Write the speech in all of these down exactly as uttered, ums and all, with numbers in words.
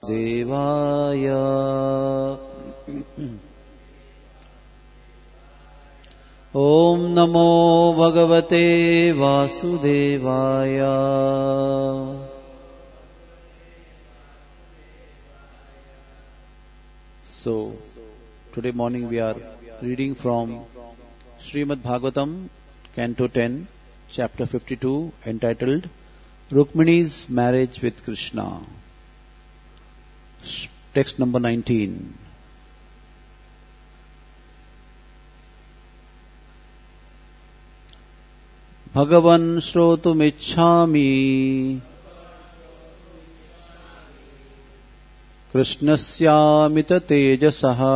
वासुदेवाय। ओम नमो भगवते वासुदेवाय। So, today morning we are reading from Srimad Bhagavatam, Canto ten, Chapter fifty-two, entitled Rukmini's Marriage with Krishna. Text number nineteen. Bhagavan shrotumicchami Krishnasya tejasaha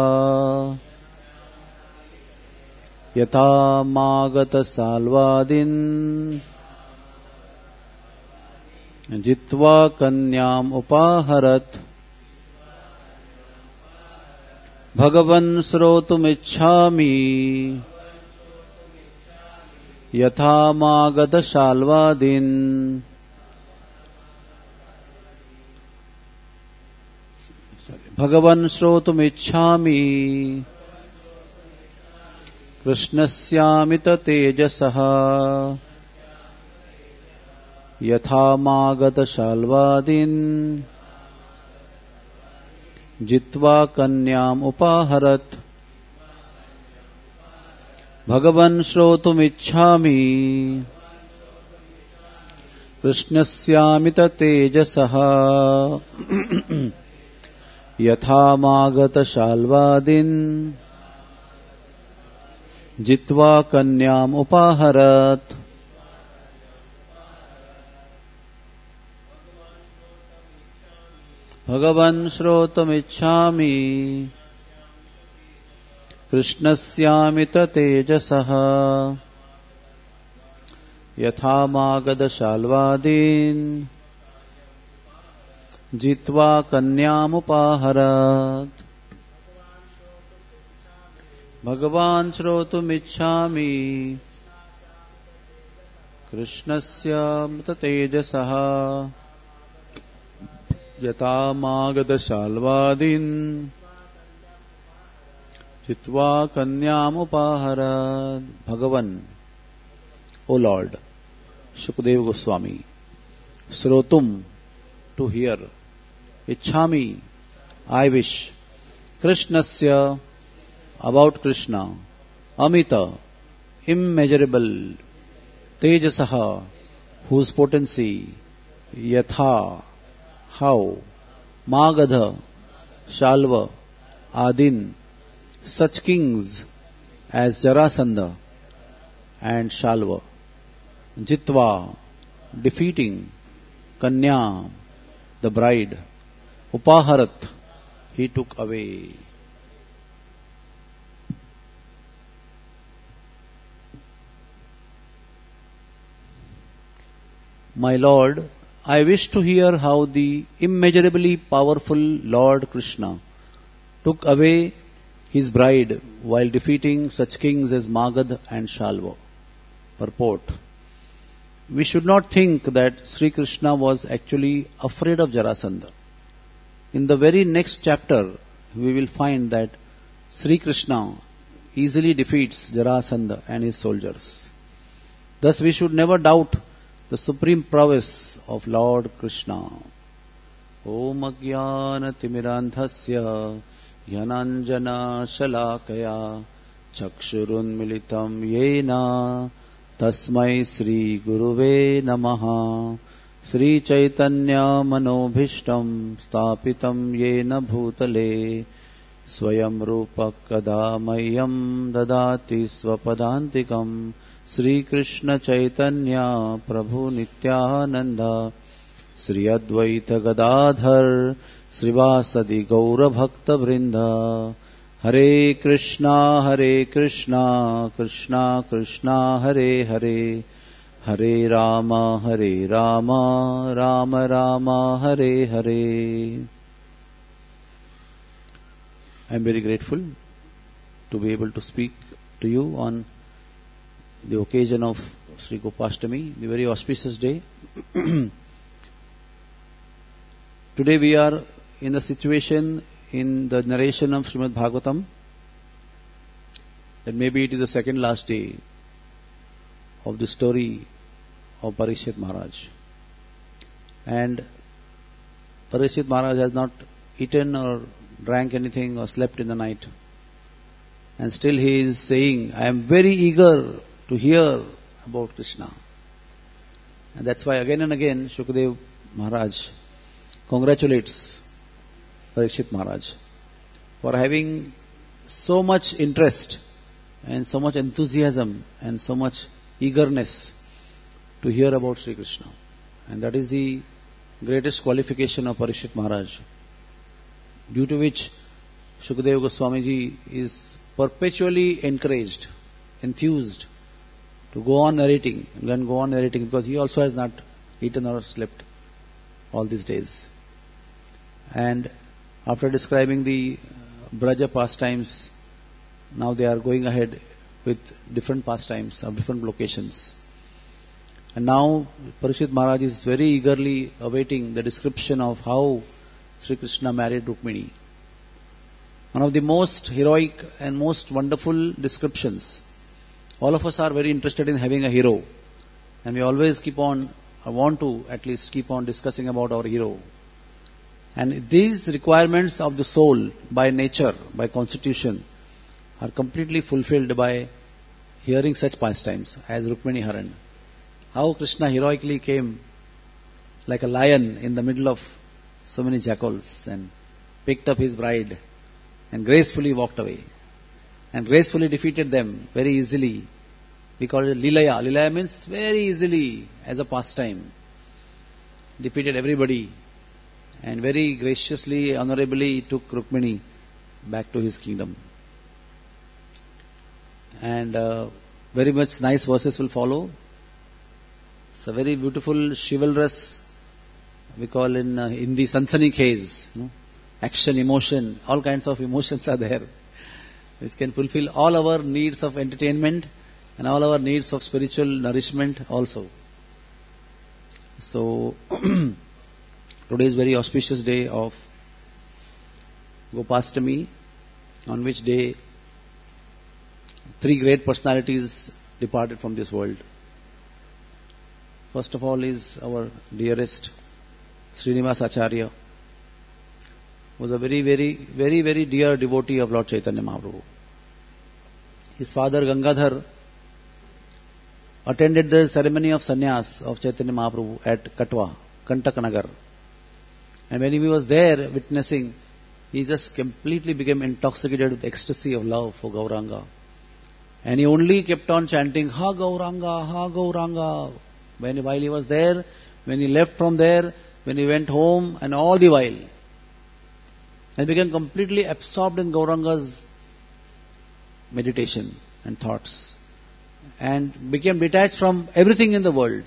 yatha magata salvadin jitva kanyam upaharat. Bhagavan shrotumicchami यथा मागध शाल्वादीन भगवन् श्रोतुमिच्छामि कृष्णस्यामित तेजसः यथा मागध शाल्वादीन जित्वा कन्याम उपाहरत. भगवन् श्रोतुमिच्छामि कृष्णस्यामित तेजसः यथा मागत शाल्वादीन जित्वा कन्याम उपाहरत. भगवन् श्रोतुमिच्छामि कृष्णस्यामित तेजसः यथा मागध शाल्वादीन जित्वा कन्यामुपाहरत. भगवान् श्रोतुमिच्छामि कृष्णस्यामित तेजसः यथा मागध शाल्वादीन जित्वा कन्यामुपाहरत. भगवन, O Lord, Shukdev Goswami, Srotum, to hear, Ichhami, I wish, Krishnasya, about Krishna, Amita, immeasurable, Tejasaha, whose potency, Yatha, how, Magadha, Shalva, Adin, such kings as Jarasandha and Shalva, Jitva, defeating, Kanya, the bride, Upaharat, he took away. My Lord, I wish to hear how the immeasurably powerful Lord Krishna took away his bride while defeating such kings as Magadha and Shalva. Purport: we should not think that Sri Krishna was actually afraid of Jarasandha. In the very next chapter, we will find that Sri Krishna easily defeats Jarasandha and his soldiers. Thus we should never doubt the supreme prowess of Lord Krishna. Om Ajnana Timirandhasya Jnananjana Shalakaya Chakshurunmilitam Yena Tasmai Sri Guruve Namaha. Sri Chaitanya Manobhishtam Stapitam Yena Bhutale Swayam Rupa Kadamayam Dadati Swapadantikam. Sri Krishna Chaitanya Prabhu Nityananda Sri Advaita Gadadhar Srivasadi Gaura Bhakta Vrinda. Hare Krishna Hare Krishna Krishna Krishna Hare Hare Hare Rama Hare Rama Rama Rama Hare Hare. I am very grateful to be able to speak to you on the occasion of Sri Gopashtami, the very auspicious day. Today we are in the situation in the narration of Srimad Bhagavatam that maybe it is the second last day of the story of Parikshit Maharaj. And Parikshit Maharaj has not eaten or drank anything or slept in the night. And still he is saying, I am very eager to hear about Krishna. And that's why again and again Shukdev Maharaj congratulates Parikshit Maharaj for having so much interest and so much enthusiasm and so much eagerness to hear about Sri Krishna. And that is the greatest qualification of Parikshit Maharaj, due to which Shukadeva Goswami Ji is perpetually encouraged, enthused to go on narrating and go on narrating, because he also has not eaten or slept all these days. And after describing the Braja pastimes, now they are going ahead with different pastimes of different locations. And now Parikshit Maharaj is very eagerly awaiting the description of how Sri Krishna married Rukmini. One of the most heroic and most wonderful descriptions. All of us are very interested in having a hero, and we always keep on, I want to at least keep on discussing about our hero. And these requirements of the soul by nature, by constitution, are completely fulfilled by hearing such pastimes as Rukmini Haran. How Krishna heroically came like a lion in the middle of so many jackals and picked up his bride and gracefully walked away and gracefully defeated them very easily. We call it Lilaya. Lilaya means very easily, as a pastime. Defeated everybody and very graciously, honorably took Rukmini back to his kingdom. And uh, very much nice verses will follow. It's a very beautiful, chivalrous, we call in uh, Hindi, Sansani case. You know? Action, emotion, all kinds of emotions are there, which can fulfill all our needs of entertainment and all our needs of spiritual nourishment also. So, today is very auspicious day of Gopastami, on which day three great personalities departed from this world. First of all is our dearest Srinivas Acharya, who was a very, very, very, very dear devotee of Lord Chaitanya Mahaprabhu. His father Gangadhar attended the ceremony of sannyas of Chaitanya Mahaprabhu at Katwa, Kantakanagar. And when he was there witnessing, he just completely became intoxicated with ecstasy of love for Gauranga. And he only kept on chanting, Ha Gauranga, Ha Gauranga. When, while he was there, when he left from there, when he went home, and all the while. And became completely absorbed in Gauranga's meditation and thoughts. And became detached from everything in the world.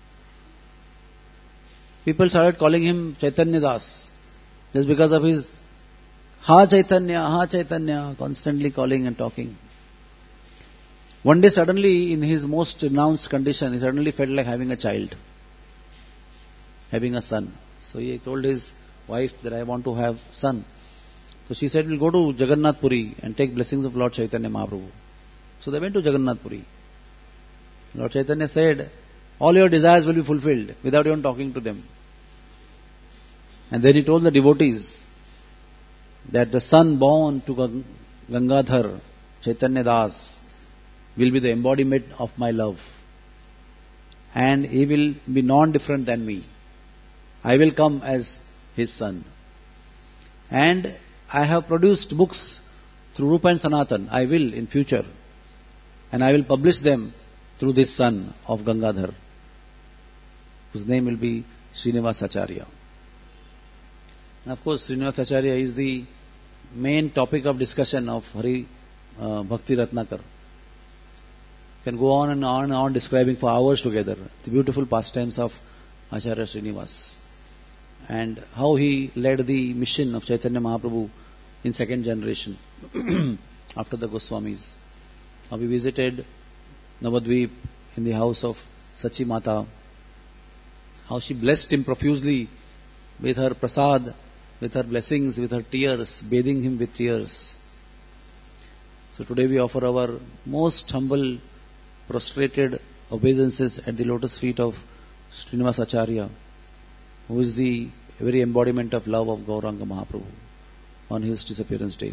People started calling him Chaitanya Das, just because of his Ha Chaitanya, Ha Chaitanya, constantly calling and talking. One day suddenly, in his most renounced condition, he suddenly felt like having a child, having a son. So he told his wife that I want to have son. So she said, we'll go to Jagannath Puri and take blessings of Lord Chaitanya Mahaprabhu. So they went to Jagannath Puri. Lord Chaitanya said, all your desires will be fulfilled without even talking to them. And then he told the devotees that the son born to Gangadhar, Chaitanya Das, will be the embodiment of my love. And he will be non-different than me. I will come as his son. And I have produced books through Rupa and Sanatan. I will in future. And I will publish them through this son of Gangadhar, whose name will be Srinivas Acharya. And of course, Srinivas Acharya is the main topic of discussion of Hari uh, Bhakti Ratnakar. Can go on and on and on describing for hours together the beautiful pastimes of Acharya Srinivas and how he led the mission of Chaitanya Mahaprabhu in second generation after the Goswamis. How he visited Navadvip in the house of Sachi Mata. How she blessed him profusely with her prasad with her blessings, with her tears, bathing him with tears. So today we offer our most humble, prostrated obeisances at the lotus feet of Srinivas Acharya, who is the very embodiment of love of Gauranga Mahaprabhu on his disappearance day.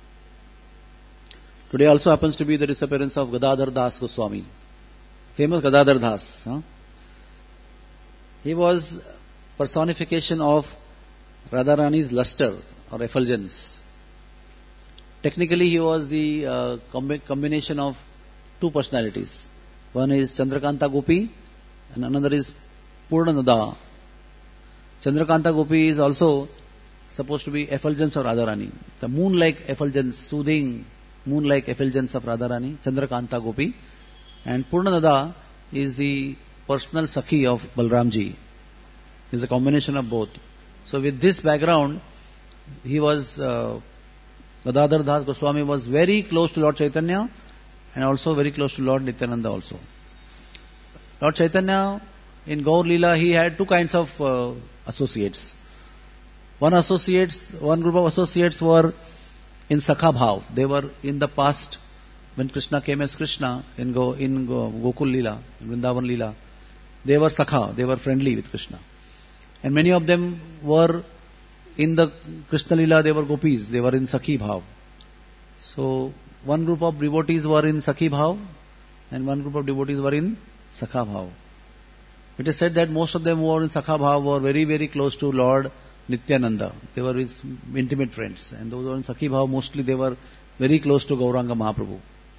Today also happens to be the disappearance of Gadadhar Das Goswami, famous Gadadhar Das. Huh? He was personification of Radharani's luster or effulgence. Technically he was the uh, combi- combination of two personalities. One is Chandrakanta Gopi and another is Purnanada. Chandrakanta Gopi is also supposed to be effulgence of Radharani. The moon-like effulgence, soothing moon-like effulgence of Radharani, Chandrakanta Gopi. And Purnanada is the personal Sakhi of Balramji. It's a combination of both. So with this background, he was, uh, Gadadhar Das Goswami was very close to Lord Chaitanya and also very close to Lord Nityananda also. Lord Chaitanya, in Gaur Leela, he had two kinds of uh, associates. One associates, one group of associates were in Sakha Bhav. They were in the past, when Krishna came as Krishna, in, Go, in Go, Gokul Leela, in Vrindavan Leela, they were Sakha, they were friendly with Krishna. And many of them were in the Krishna Leela, they were gopis, they were in Sakhi Bhav. So, one group of devotees were in Sakhi Bhav, and one group of devotees were in Sakha Bhav. It is said that most of them who were in Sakha Bhav were very, very close to Lord Nityananda. They were his intimate friends. And those who were in Sakhi Bhav, mostly they were very close to Gauranga Mahaprabhu.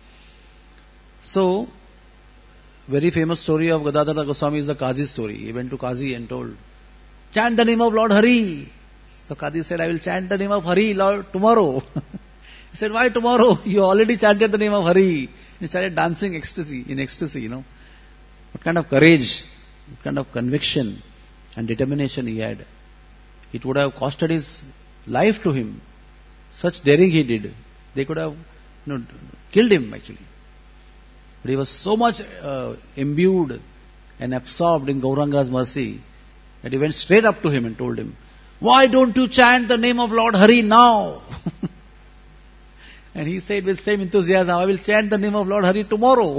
So, very famous story of Gadadhar Goswami is the Qazi story. He went to Qazi and told, chant the name of Lord Hari. So Qazi said, I will chant the name of Hari Lord tomorrow. He said, why tomorrow? You already chanted the name of Hari. He started dancing ecstasy, in ecstasy, you know. What kind of courage, what kind of conviction and determination he had. It would have costed his life to him. Such daring he did. They could have, you know, killed him actually. But he was so much uh, imbued and absorbed in Gauranga's mercy that he went straight up to him and told him, why don't you chant the name of Lord Hari now? And he said with same enthusiasm, I will chant the name of Lord Hari tomorrow.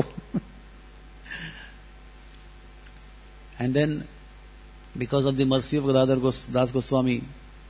And then, because of the mercy of Gadadhar Das Goswami,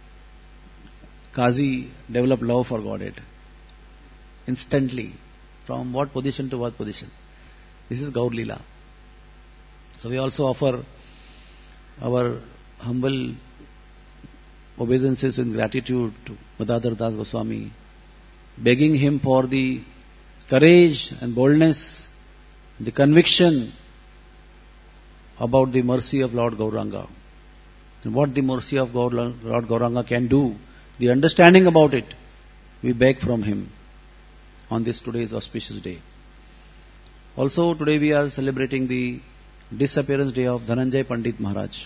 Qazi developed love for Godhead. Instantly. From what position to what position. This is Gaur Leela. So we also offer our humble obeisances and gratitude to Gadadhar Das Goswami, begging him for the courage and boldness, the conviction about the mercy of Lord Gauranga. And what the mercy of Lord Gauranga can do, the understanding about it, we beg from him on this today's auspicious day. Also today we are celebrating the disappearance day of Dhananjay Pandit Maharaj.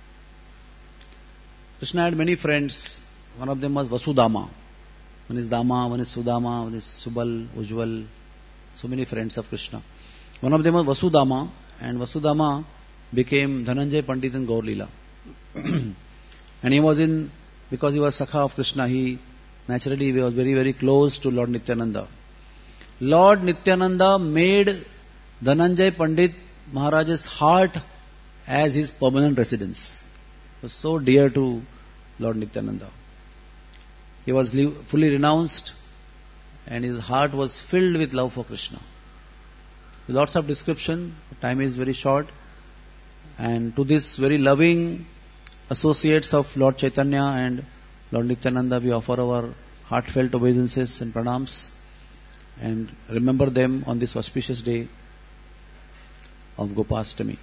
Krishna had many friends. One of them was Vasudama. One is Dama, one is Sudama, one is Subal, Ujjwal. So many friends of Krishna. One of them was Vasudama, and Vasudama became Dhananjay Pandit in Gaur Leela. And he was in, because he was Sakha of Krishna, he naturally he was very, very close to Lord Nityananda. Lord Nityananda made Dhananjay Pandit Maharaj's heart as his permanent residence. He was so dear to Lord Nityananda. He was fully renounced and his heart was filled with love for Krishna. With lots of description, time is very short. And to this very loving associates of Lord Chaitanya and Lord Nityananda, we offer our heartfelt obeisances and pranams and remember them on this auspicious day of Gopastami.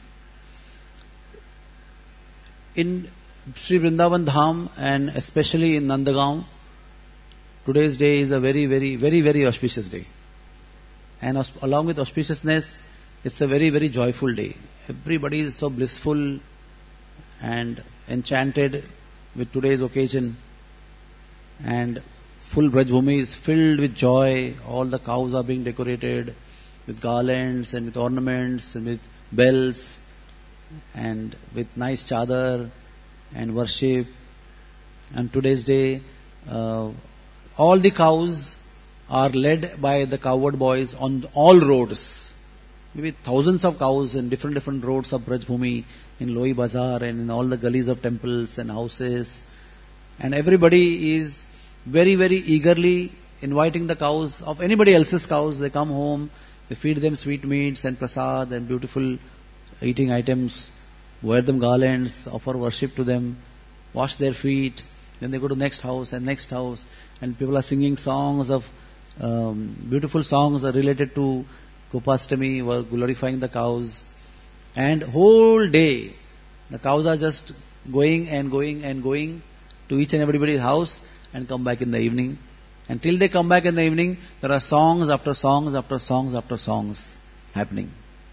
In Sri Vrindavan Dham and especially in Nandagaon, today's day is a very, very, very, very auspicious day. And along with auspiciousness, it's a very, very joyful day. Everybody is so blissful and enchanted with today's occasion. And full Brajbhumi is filled with joy. All the cows are being decorated with garlands and with ornaments and with bells and with nice chadar and worship And today's day, uh, all the cows are led by the cowherd boys on all roads. Maybe thousands of cows in different different roads of Braj Bhumi, in Loi Bazaar and in all the gullies of temples and houses. And everybody is very very eagerly inviting the cows of anybody else's cows. They come home, they feed them sweetmeats and prasad and beautiful eating items, wear them garlands, offer worship to them, wash their feet. Then they go to next house and next house, and people are singing songs of um, beautiful songs are related to Gopastami, were glorifying the cows. And whole day the cows are just going and going and going to each and everybody's house and come back in the evening. Until they come back in the evening, there are songs after songs after songs after songs happening.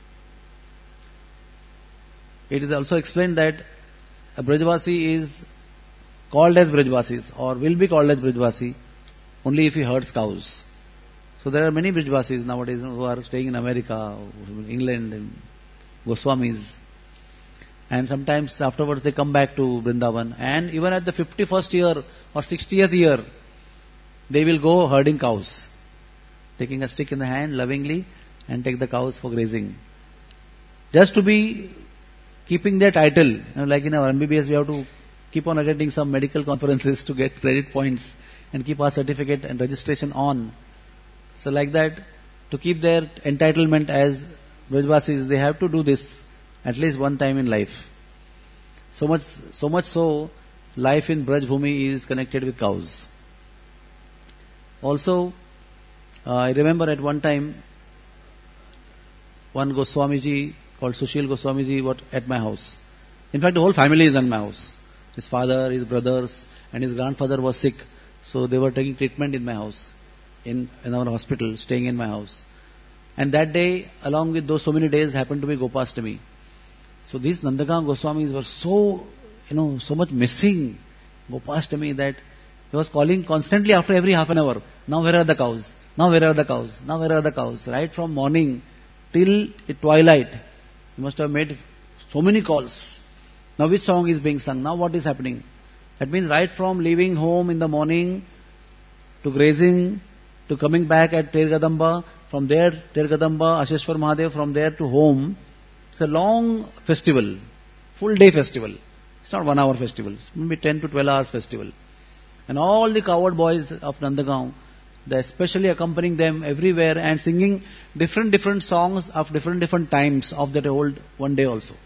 It is also explained that a Brajvasi is called as Brajvasis or will be called as Brajvasi only if he herds cows. So there are many Brajvasis nowadays who are staying in America, England, and Goswamis. And sometimes afterwards they come back to Vrindavan. And even at the fifty-first year or sixtieth year, they will go herding cows, taking a stick in the hand lovingly and take the cows for grazing. Just to be keeping their title. You know, like in our M B B S, we have to keep on attending some medical conferences to get credit points and keep our certificate and registration on. So like that, to keep their entitlement as Brajvasis, they have to do this at least one time in life. So much, so much so, life in Braj Bhumi is connected with cows. Also, uh, I remember at one time, one Goswamiji called Sushil Goswamiji was at my house. In fact, the whole family is in my house. His father, his brothers, and his grandfather was sick. So they were taking treatment in my house, in, in our hospital, staying in my house. And that day, along with those so many days, happened to be Gopastami. So these Nandagaon Goswamis were so, you know, so much missing Gopastami that he was calling constantly after every half an hour. Now where are the cows? Now where are the cows? Now where are the cows? Right from morning till twilight. He must have made so many calls. Now which song is being sung? Now what is happening? That means right from leaving home in the morning to grazing, to coming back at Tergadamba, from there Tergadamba, Asheshwar Mahadev, from there to home. It's a long festival, full day festival. It's not one hour festival, it's maybe ten to twelve hours festival. And all the cowherd boys of Nandagaon, they are especially accompanying them everywhere and singing different different songs of different different times of that whole one day also.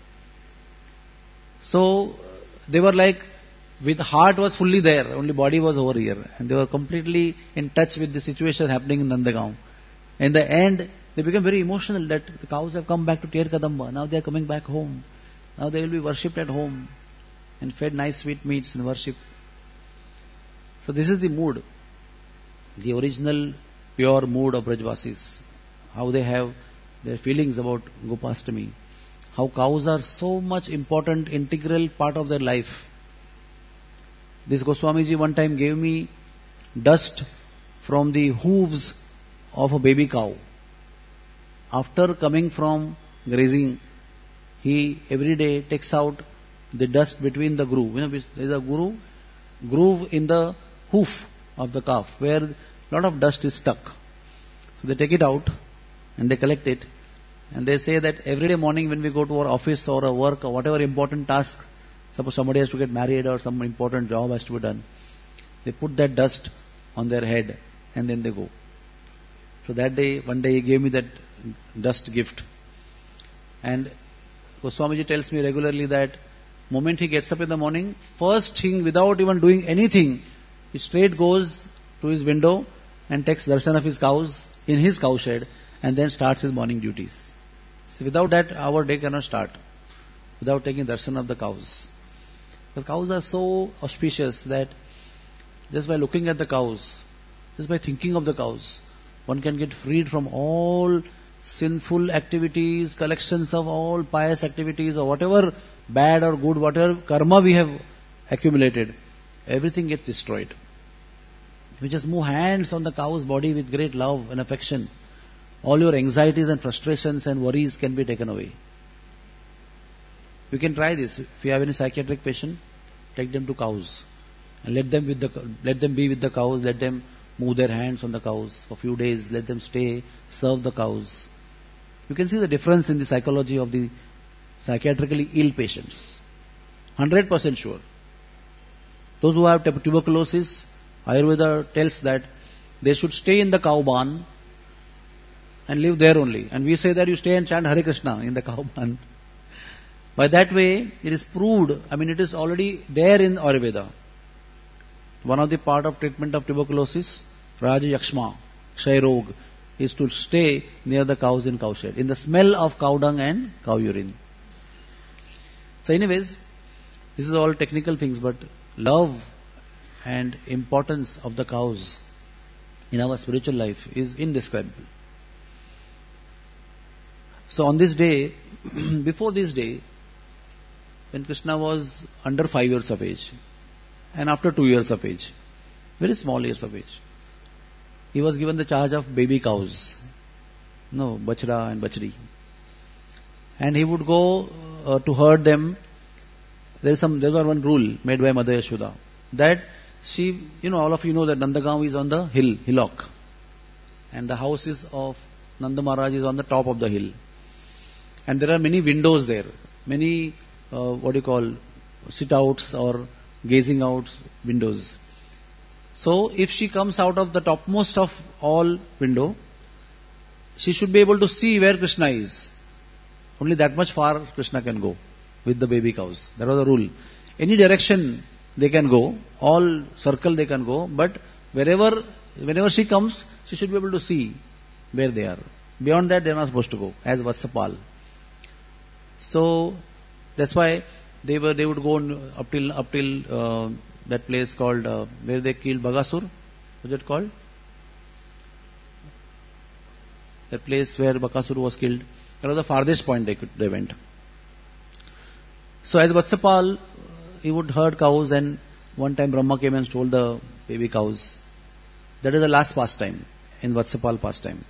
So they were like, with heart was fully there, only body was over here, and they were completely in touch with the situation happening in Nandagaon. In the end, they became very emotional that the cows have come back to Terkadamba. Now they are coming back home. Now they will be worshipped at home and fed nice sweet meats and worship. So this is the mood, the original pure mood of Brajvasis. How they have their feelings about Gopastami. How cows are so much important, integral part of their life. This Goswamiji one time gave me dust from the hooves of a baby cow. After coming from grazing, he every day takes out the dust between the groove. You know, there is a groove, groove in the hoof of the calf where a lot of dust is stuck. So they take it out and they collect it, and they say that every day morning when we go to our office or our work or whatever important task, suppose somebody has to get married or some important job has to be done, they put that dust on their head and then they go. So that day, one day he gave me that dust gift. And Goswamiji tells me regularly that moment he gets up in the morning, first thing, without even doing anything, he straight goes to his window and takes darshan of his cows in his cow shed and then starts his morning duties. So without that, our day cannot start, without taking darshan of the cows. Because cows are so auspicious that just by looking at the cows, just by thinking of the cows, one can get freed from all sinful activities, collections of all pious activities or whatever bad or good, whatever karma we have accumulated, everything gets destroyed. We just move hands on the cow's body with great love and affection. All your anxieties and frustrations and worries can be taken away. You can try this. If you have any psychiatric patient, take them to cows And let them with the let them be with the cows. Let them move their hands on the cows for a few days. Let them stay, serve the cows. You can see the difference in the psychology of the psychiatrically ill patients. one hundred percent sure. Those who have tuberculosis, Ayurveda tells that they should stay in the cow barn and live there only. And we say that you stay and chant Hare Krishna in the cow barn. By that way, it is proved, I mean it is already there in Ayurveda. One of the part of treatment of tuberculosis, Raja Yakshma, Kshay Rog, is to stay near the cows in cowshed, in the smell of cow dung and cow urine. So anyways, this is all technical things, but love and importance of the cows in our spiritual life is indescribable. So on this day, before this day, when Krishna was under five years of age, and after two years of age, very small years of age, he was given the charge of baby cows, no, Bachra and Bachri. And he would go uh, to herd them. There is some, there was one rule made by Mother Yashoda, that she, you know, all of you know that Nandagaon is on the hill, hillock. And the house is of Nanda Maharaj is on the top of the hill. And there are many windows there, many, uh, what do you call, sit-outs or gazing out windows. So if she comes out of the topmost of all window, she should be able to see where Krishna is. Only that much far Krishna can go with the baby cows. That was the rule. Any direction they can go, all circle they can go, but wherever, whenever she comes, she should be able to see where they are. Beyond that, they are not supposed to go, as Vatsapal. So that's why they were they would go up till up till uh, that place called uh, where they killed Bagasur. What's it called? The place where Bakasur was killed. That was the farthest point they could they went. So as Vatsapal, he would herd cows, and one time Brahma came and stole the baby cows. That is the last pastime in Vatsapal pastime.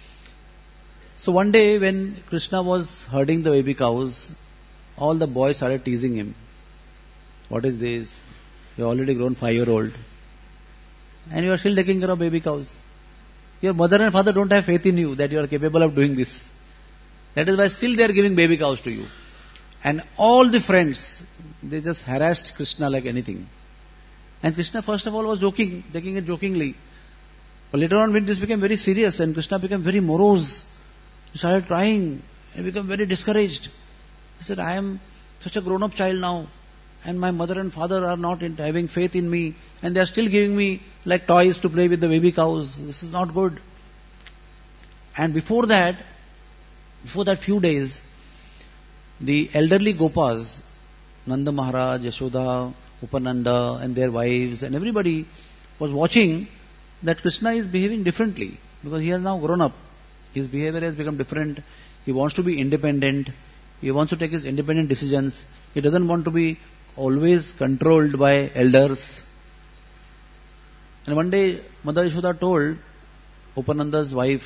So one day when Krishna was herding the baby cows, all the boys started teasing him. What is this? You are already grown five-year-old. And you are still taking care of baby cows. Your mother and father don't have faith in you that you are capable of doing this. That is why still they are giving baby cows to you. And all the friends, they just harassed Krishna like anything. And Krishna first of all was joking, taking it jokingly. But later on when this became very serious and Krishna became very morose, he started crying and became very discouraged. He said, I am such a grown-up child now, and my mother and father are not in, having faith in me, and they are still giving me like toys to play with the baby cows. This is not good. And before that, before that few days, the elderly Gopas, Nanda Maharaj, Yashoda, Upananda and their wives and everybody was watching that Krishna is behaving differently, because he has now grown up. His behavior has become different. He wants to be independent. He wants to take his independent decisions. He doesn't want to be always controlled by elders. And one day, Mother Yashoda told Upananda's wife,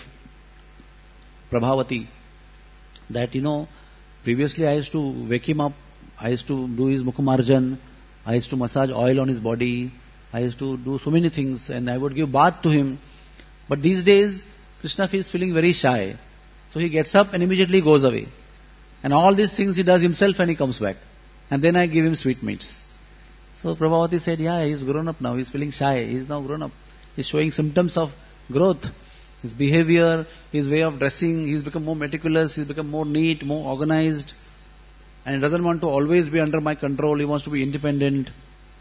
Prabhavati, that, you know, previously I used to wake him up, I used to do his mukhamarjan, I used to massage oil on his body, I used to do so many things, and I would give bath to him. But these days, Krishna is feeling very shy. So he gets up and immediately goes away. And all these things he does himself and he comes back. And then I give him sweetmeats. So Prabhavati said, yeah, he's grown up now. He's feeling shy. He's now grown up. He's showing symptoms of growth. His behavior, his way of dressing, he's become more meticulous, he's become more neat, more organized. And he doesn't want to always be under my control. He wants to be independent.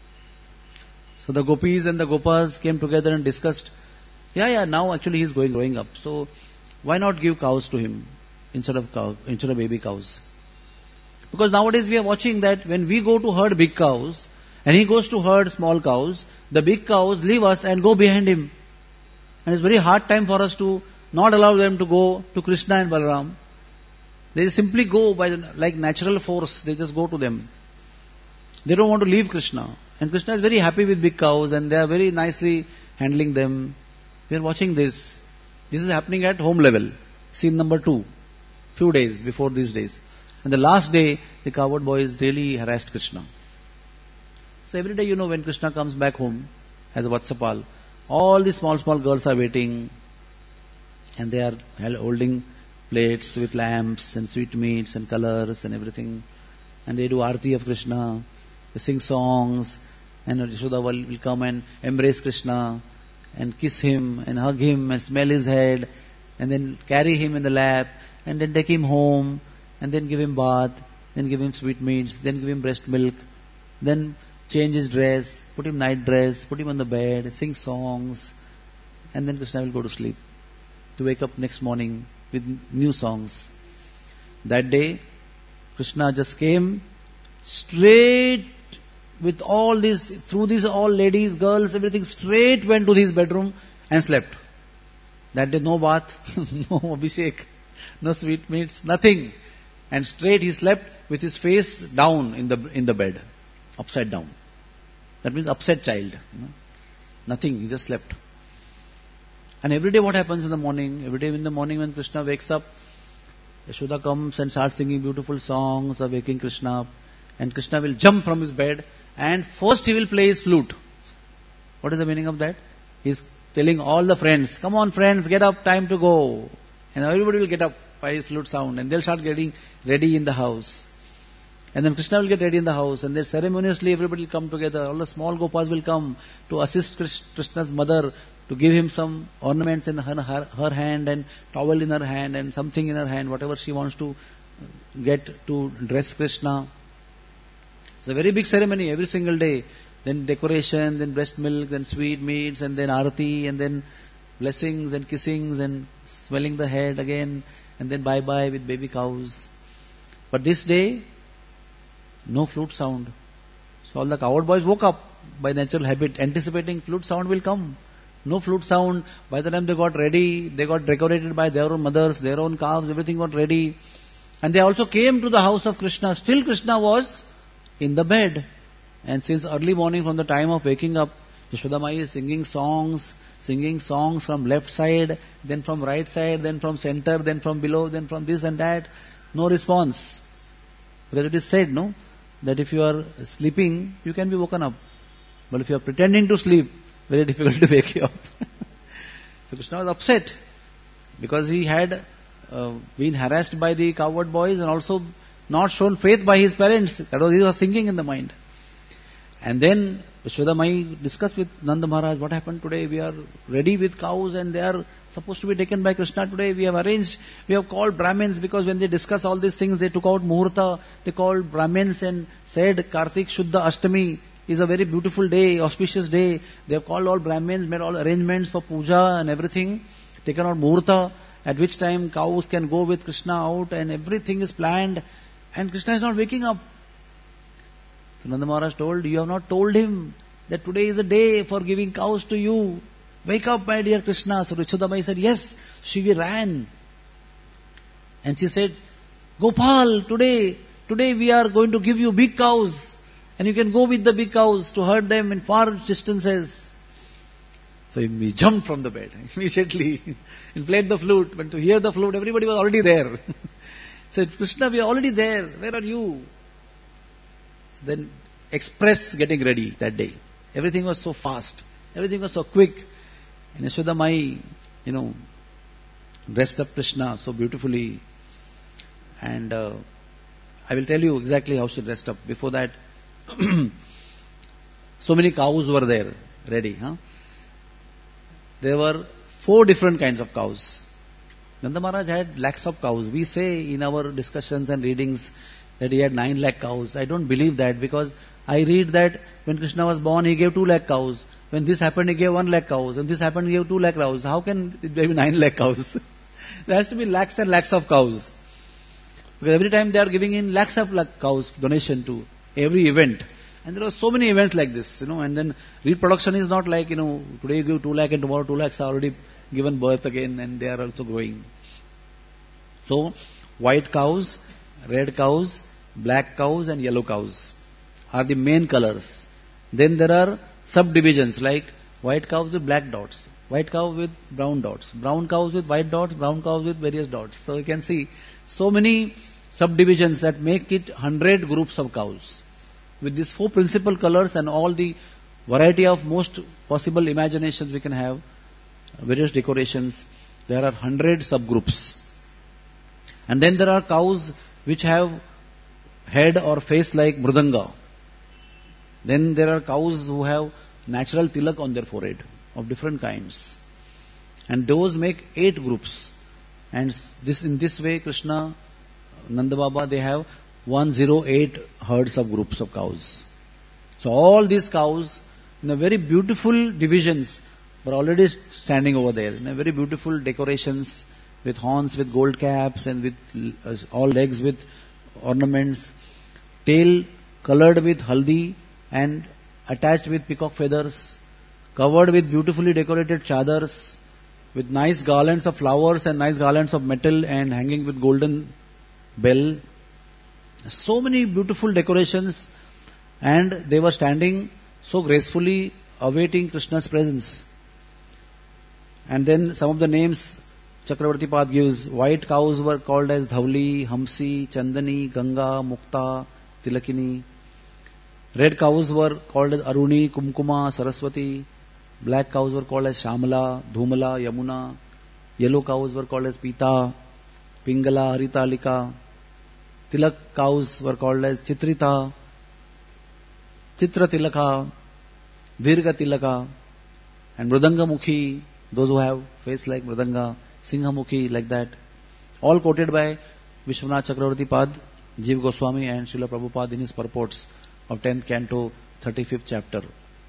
So the gopis and the gopas came together and discussed, yeah, yeah, now actually he's going growing up. So why not give cows to him instead of cow, instead of baby cows? Because nowadays we are watching that when we go to herd big cows and he goes to herd small cows, the big cows leave us and go behind him. And it's very hard time for us to not allow them to go to Krishna and Balaram. They simply go by the, like natural force, they just go to them. They don't want to leave Krishna. And Krishna is very happy with big cows and they are very nicely handling them. We are watching this. This is happening at home level. Scene number two. Few days before these days. And the last day, the cowherd boys really harassed Krishna. So every day, you know, when Krishna comes back home as a Vatsapal, all the small, small girls are waiting and they are holding plates with lamps and sweetmeats and colors and everything. And they do Aarti of Krishna, they sing songs, and Yashoda will, will come and embrace Krishna and kiss him and hug him and smell his head and then carry him in the lap and then take him home and then give him bath, then give him sweetmeats, then give him breast milk, then change his dress, put him night dress, put him on the bed, sing songs, and then Krishna will go to sleep to wake up next morning with new songs. That day, Krishna just came straight with all this, through these all ladies, girls, everything, straight went to his bedroom and slept. That day no bath, no abhishek, no sweetmeats, nothing. And straight he slept with his face down in the in the bed, upside down. That means upset child. You know? Nothing, he just slept. And every day what happens in the morning? Every day in the morning when Krishna wakes up, Yashoda comes and starts singing beautiful songs of waking Krishna up. And Krishna will jump from his bed and first he will play his flute. What is the meaning of that? He is telling all the friends, come on friends, get up, time to go. And everybody will get up by his flute sound and they'll start getting ready in the house. And then Krishna will get ready in the house and then ceremoniously everybody will come together. All the small Gopas will come to assist Krishna's mother to give him some ornaments in her, her, her hand and towel in her hand and something in her hand, whatever she wants to get to dress Krishna. It's a very big ceremony every single day. Then decoration, then breast milk, then sweet meats, and then arati, and then blessings and kissings and smelling the head again, and then bye-bye with baby cows. But this day, no flute sound. So all the cowherd boys woke up by natural habit, anticipating flute sound will come. No flute sound. By the time they got ready, they got decorated by their own mothers, their own calves, everything got ready. And they also came to the house of Krishna. Still Krishna was in the bed. And since early morning, from the time of waking up, Yashoda Mai is singing songs, singing songs from left side, then from right side, then from center, then from below, then from this and that. No response. Because it is said, no, that if you are sleeping, you can be woken up. But if you are pretending to sleep, very difficult to wake you up. So Krishna was upset because he had uh, been harassed by the cowherd boys and also not shown faith by his parents. That was he was thinking in the mind. And then Yashoda Mai discussed with Nanda Maharaj, what happened today? We are ready with cows and they are supposed to be taken by Krishna today. We have arranged, we have called Brahmins because when they discuss all these things, they took out Muhurta, they called Brahmins and said Kartik Shuddha Ashtami is a very beautiful day, auspicious day. They have called all Brahmins, made all arrangements for puja and everything, taken out Muhurta, at which time cows can go with Krishna out and everything is planned and Krishna is not waking up. So Nanda Maharaj told, you have not told him that today is a day for giving cows to you. Wake up, my dear Krishna. So Yashoda Mai said, yes. She ran. And she said, Gopal, today, today we are going to give you big cows. And you can go with the big cows to herd them in far distances. So he jumped from the bed immediately and played the flute. When to hear the flute, everybody was already there. Said, Krishna, we are already there. Where are you? Then express getting ready that day. Everything was so fast. Everything was so quick. And Yashoda Mai, you know, dressed up Krishna so beautifully. And uh, I will tell you exactly how she dressed up. Before that, so many cows were there, ready. Huh? There were four different kinds of cows. Nanda Maharaj had lakhs of cows. We say in our discussions and readings that he had nine lakh cows. I don't believe that because I read that when Krishna was born, he gave two lakh cows. When this happened, he gave one lakh cows. When this happened, he gave two lakh cows. How can it be nine lakh cows? There has to be lakhs and lakhs of cows. Because every time they are giving in lakhs of lakh cows donation to every event. And there are so many events like this, you know, and then reproduction is not like, you know, today you give two lakh and tomorrow two lakhs are already given birth again and they are also growing. So, white cows, red cows, black cows and yellow cows are the main colors. Then there are subdivisions like white cows with black dots, white cow with brown dots, brown cows with white dots, brown cows with various dots. So you can see so many subdivisions that make it hundred groups of cows. with these four principal colors and all the variety of most possible imaginations we can have, various decorations, there are hundred subgroups. And then there are cows which have head or face like mridanga. Then there are cows who have natural tilak on their forehead of different kinds. And those make eight groups. And this in this way Krishna, Nanda Baba, they have one hundred eight herds of groups of cows. So all these cows in a very beautiful divisions were already standing over there, in a very beautiful decorations with horns, with gold caps and with uh, all legs with ornaments, tail colored with haldi and attached with peacock feathers, covered with beautifully decorated chadars, with nice garlands of flowers and nice garlands of metal and hanging with golden bell. So many beautiful decorations, and they were standing so gracefully awaiting Krishna's presence. And then some of the names Chakravarti Pad gives. White cows were called as Dhauli, Hamsi, Chandani, Ganga, Mukta, Tilakini. Red cows were called as Aruni, Kumkuma, Saraswati. Black cows were called as Shamala, Dhumala, Yamuna. Yellow cows were called as Pita, Pingala, Haritalika. Tilak cows were called as Chitrita, Chitra Tilaka, Dirga Tilaka, and Mridanga Mukhi, those who have face like Mridanga, Singha Mukhi, like that. All quoted by Vishwanath Chakravarti Pad, Jiva Goswami and Srila Prabhupada in his purports of tenth canto, thirty-fifth chapter.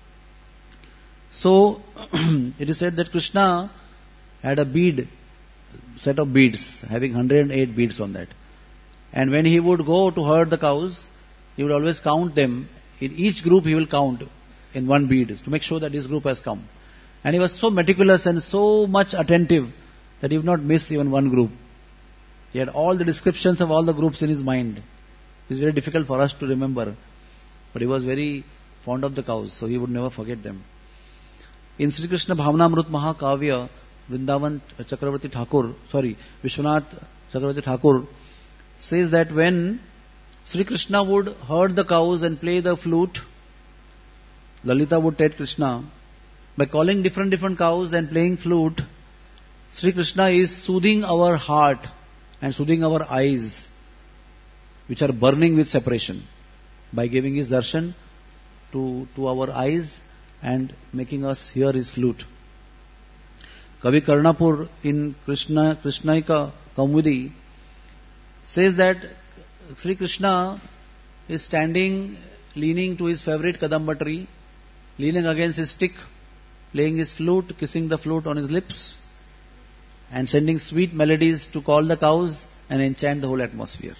So, it is said that Krishna had a bead, set of beads, having one hundred eight beads on that. And when he would go to herd the cows, he would always count them. In each group he will count in one bead to make sure that this group has come. And he was so meticulous and so much attentive that he would not miss even one group. He had all the descriptions of all the groups in his mind. It's very difficult for us to remember. But he was very fond of the cows, so he would never forget them. In Sri Krishna Bhavnamrut Mahakavya, Vrindavan Chakravarti Thakur, sorry, Vishwanath Chakravarti Thakur says that when Sri Krishna would herd the cows and play the flute, Lalita would tell Krishna, by calling different different cows and playing flute, Sri Krishna is soothing our heart and soothing our eyes, which are burning with separation, by giving his darshan to, to our eyes and making us hear his flute. Kavi Karnapur in Krishna Krishnaika Kaumudi says that Sri Krishna is standing, leaning to his favorite Kadamba tree, leaning against his stick, playing his flute, kissing the flute on his lips, and sending sweet melodies to call the cows and enchant the whole atmosphere.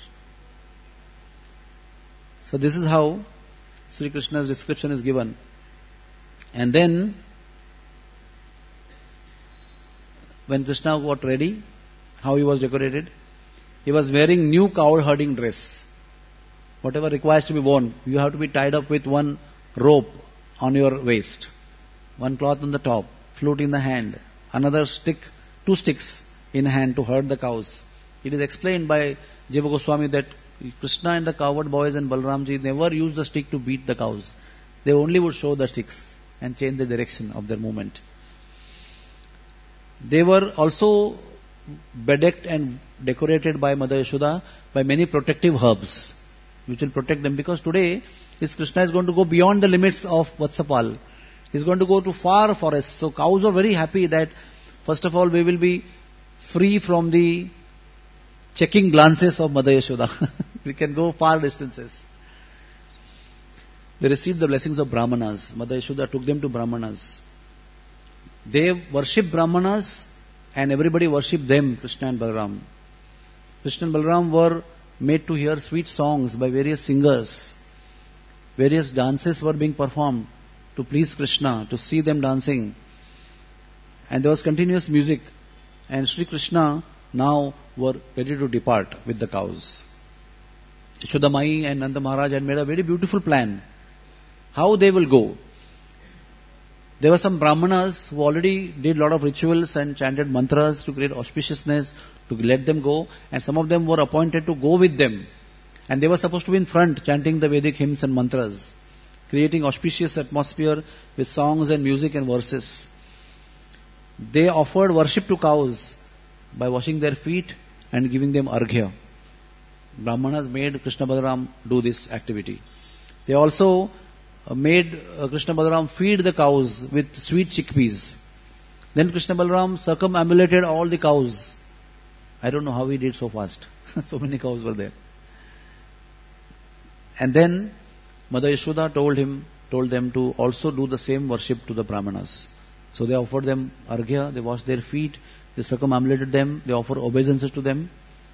So this is how Sri Krishna's description is given. And then, when Krishna got ready, how he was decorated, he was wearing new cow herding dress. Whatever requires to be worn, you have to be tied up with one rope on your waist, one cloth on the top, flute in the hand, another stick, two sticks in hand to herd the cows. It is explained by Jiva Goswami that Krishna and the cowherd boys and Balramji never used the stick to beat the cows. They only would show the sticks and change the direction of their movement. They were also bedecked and decorated by Mother Yashoda by many protective herbs, which will protect them, because today his Krishna is going to go beyond the limits of Vatsapal. He is going to go to far forests. So cows are very happy that first of all we will be free from the checking glances of Mother Yashoda. We can go far distances. They received the blessings of Brahmanas. Mother Yashoda took them to Brahmanas. They worship Brahmanas and everybody worshipped them, Krishna and Balaram. Krishna and Balaram were made to hear sweet songs by various singers. Various dances were being performed to please Krishna, to see them dancing. And there was continuous music. And Sri Krishna now were ready to depart with the cows. Yashoda Mai and Nanda Maharaj had made a very beautiful plan. How they will go. There were some Brahmanas who already did a lot of rituals and chanted mantras to create auspiciousness, to let them go. And some of them were appointed to go with them. And they were supposed to be in front, chanting the Vedic hymns and mantras, creating auspicious atmosphere with songs and music and verses. They offered worship to cows by washing their feet and giving them arghya. Brahmanas made Krishna Balaram do this activity. They also uh, made uh, Krishna Balaram feed the cows with sweet chickpeas. Then Krishna Balaram circumambulated all the cows. I don't know how he did so fast. So many cows were there. And then Mother Yashoda told him, told them to also do the same worship to the Brahmanas. So they offered them arghya, they washed their feet, they circumambulated them, they offered obeisances to them.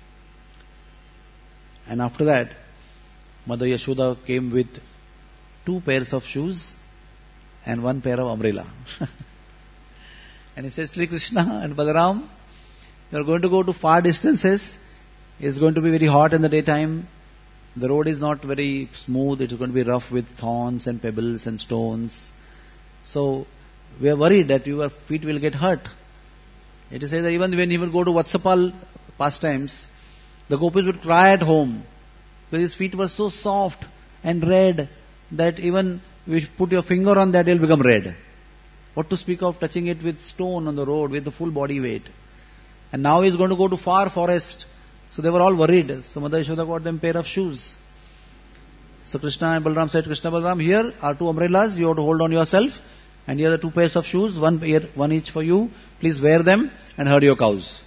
And after that, Mother Yashoda came with two pairs of shoes and one pair of umbrella. And he says, Sri Krishna and Balaram, you are going to go to far distances. It's going to be very hot in the daytime. The road is not very smooth. It is going to be rough with thorns and pebbles and stones. So we are worried that your feet will get hurt. It is said that even when he will go to Vatsapal pastimes, the gopis would cry at home because his feet were so soft and red that even if you put your finger on that, it will become red. What to speak of touching it with stone on the road with the full body weight. And now he is going to go to far forest. So they were all worried. So Mother Yashoda got them a pair of shoes. So Krishna and Balaram said, Krishna Balaram, here are two umbrellas. You have to hold on yourself. And here are two pairs of shoes, one pair, one each for you. Please wear them and herd your cows.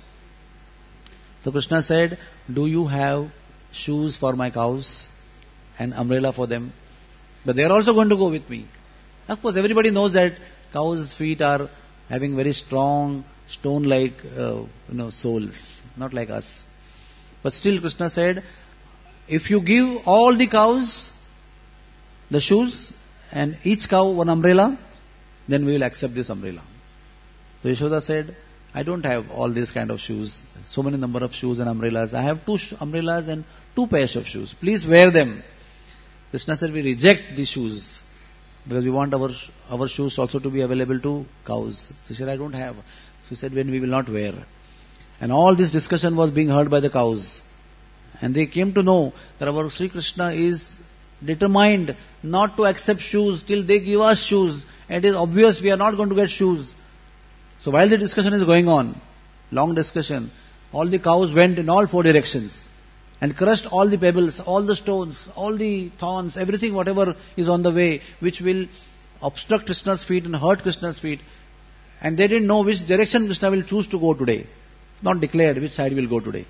So Krishna said, do you have shoes for my cows and umbrella for them? But they are also going to go with me. Of course, everybody knows that cows' feet are having very strong, stone-like uh, you know, soles, not like us. But still Krishna said, if you give all the cows the shoes and each cow one umbrella, then we will accept this umbrella. So Yashoda said, I don't have all these kind of shoes, so many number of shoes and umbrellas. I have two sh- umbrellas and two pairs of shoes. Please wear them. Krishna said, we reject the shoes because we want our our shoes also to be available to cows. So he said, I don't have. So he said, when we will not wear. And all this discussion was being heard by the cows. And they came to know that our Sri Krishna is determined not to accept shoes till they give us shoes. And it is obvious we are not going to get shoes. So while the discussion is going on, long discussion, all the cows went in all four directions and crushed all the pebbles, all the stones, all the thorns, everything whatever is on the way which will obstruct Krishna's feet and hurt Krishna's feet. And they didn't know which direction Krishna will choose to go today. Not declared which side will go today.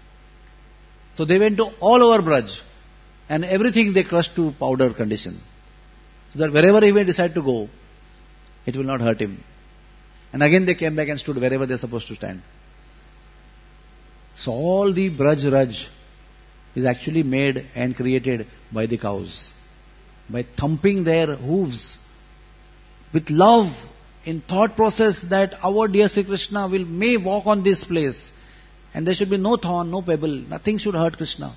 So they went to all over Braj and everything they crushed to powder condition. So that wherever he may decide to go, it will not hurt him. And again they came back and stood wherever they are supposed to stand. So all the Braj Raj is actually made and created by the cows. By thumping their hooves with love in thought process that our dear Sri Krishna will may walk on this place and there should be no thorn, no pebble, nothing should hurt Krishna.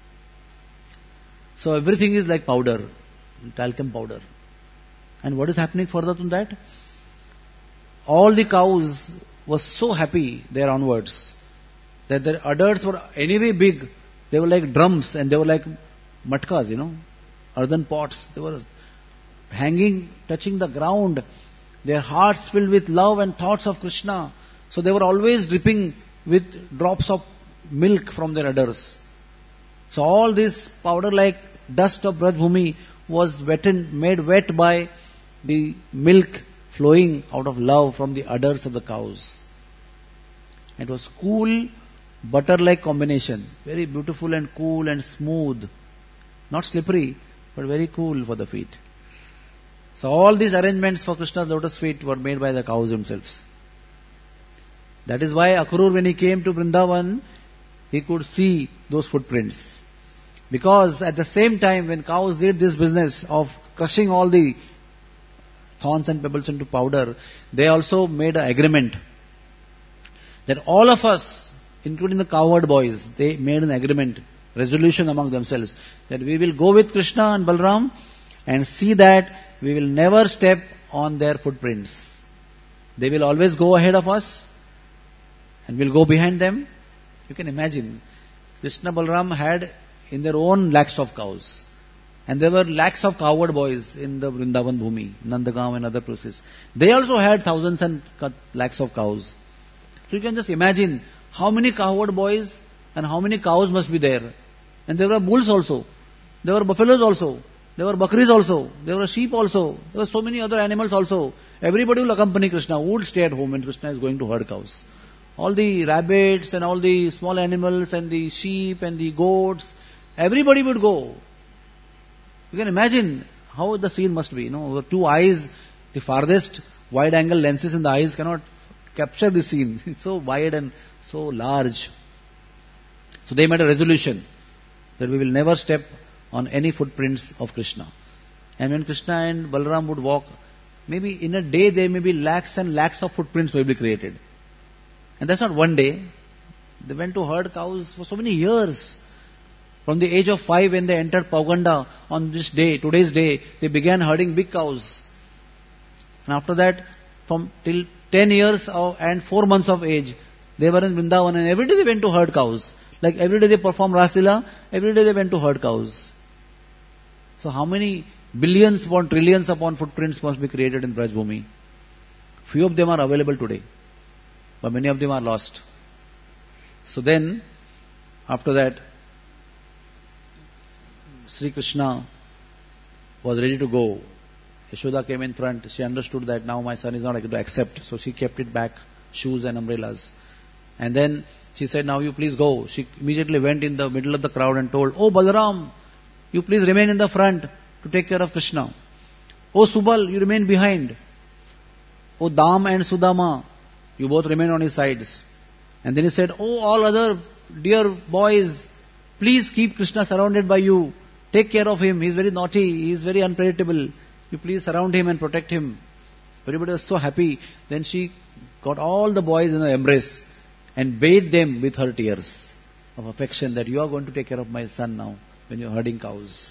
So everything is like powder, talcum powder. And what is happening further than that? All the cows were so happy there onwards that their udders were anyway big. They were like drums and they were like matkas, you know, earthen pots. They were hanging, touching the ground. Their hearts filled with love and thoughts of Krishna. So they were always dripping with drops of milk from their udders. So all this powder like dust of Brajbhumi was wetted, made wet by the milk flowing out of love from the udders of the cows. It was cool, butter-like combination. Very beautiful and cool and smooth. Not slippery, but very cool for the feet. So all these arrangements for Krishna's lotus feet were made by the cows themselves. That is why Akrur, when he came to Vrindavan, he could see those footprints. Because at the same time when cows did this business of crushing all the thorns and pebbles into powder, they also made an agreement that all of us, including the cowherd boys, they made an agreement, resolution among themselves, that we will go with Krishna and Balram and see that we will never step on their footprints. They will always go ahead of us and we'll go behind them. You can imagine, Krishna Balram had in their own lakhs of cows. And there were lakhs of cowherd boys in the Vrindavan Bhumi, Nandagaon and other places. They also had thousands and lakhs of cows. So you can just imagine how many cowherd boys and how many cows must be there. And there were bulls also. There were buffaloes also. There were bakris also. There were sheep also. There were so many other animals also. Everybody will accompany Krishna. Who would stay at home when Krishna is going to herd cows? All the rabbits and all the small animals and the sheep and the goats, everybody would go. You can imagine how the scene must be. You know, the two eyes, the farthest wide angle lenses in the eyes cannot capture the scene. It's so wide and so large. So they made a resolution that we will never step on any footprints of Krishna. And when Krishna and Balaram would walk, maybe in a day there may be lakhs and lakhs of footprints will be created. And that's not one day. They went to herd cows for so many years. From the age of five, when they entered Pauganda on this day, today's day, they began herding big cows. And after that, from till ten years of, and four months of age, they were in Vrindavan, and every day they went to herd cows. Like every day they performed Raslila, every day they went to herd cows. So how many billions upon trillions upon footprints must be created in Braj Bhumi? Few of them are available today, but many of them are lost. So then, after that, Sri Krishna was ready to go. Yashoda came in front. She understood that now my son is not going to accept. So she kept it back, shoes and umbrellas. And then she said, now you please go. She immediately went in the middle of the crowd and told, oh Balaram, you please remain in the front to take care of Krishna. Oh Subal, you remain behind. Oh Dam and Sudama, you both remain on his sides. And then he said, oh all other dear boys, please keep Krishna surrounded by you. Take care of him. He is very naughty. He is very unpredictable. You please surround him and protect him. Everybody was so happy. Then she got all the boys in her embrace and bathed them with her tears of affection that you are going to take care of my son now when you are herding cows.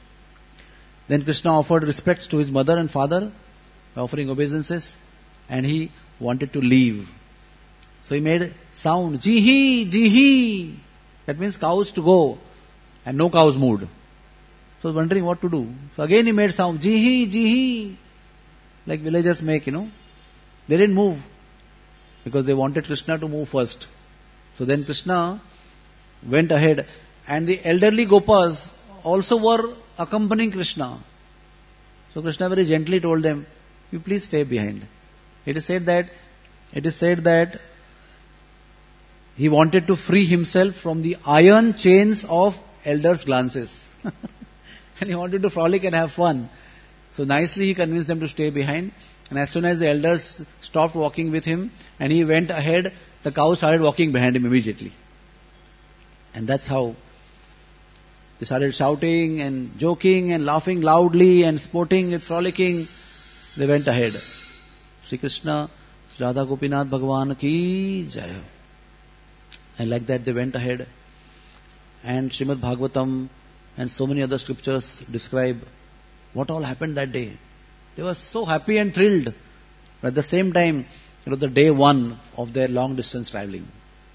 Then Krishna offered respects to his mother and father by offering obeisances, and he wanted to leave. So he made sound, jihi, jihi. That means cows to go, and no cows moved. So I was wondering what to do. So again he made sound, jihi, jihi, like villagers make, you know. They didn't move because they wanted Krishna to move first. So then Krishna went ahead, and the elderly Gopas also were accompanying Krishna. So Krishna very gently told them, you please stay behind. It is said that, it is said that he wanted to free himself from the iron chains of elders' glances. And he wanted to frolic and have fun. So nicely he convinced them to stay behind. And as soon as the elders stopped walking with him and he went ahead, the cows started walking behind him immediately. And that's how they started shouting and joking and laughing loudly and sporting and frolicking. They went ahead. Sri Krishna, Sri Radha Gopinath Bhagavan ki jai. And like that they went ahead. And Srimad Bhagavatam and so many other scriptures describe what all happened that day. They were so happy and thrilled. But at the same time, it was the day one of their long distance traveling.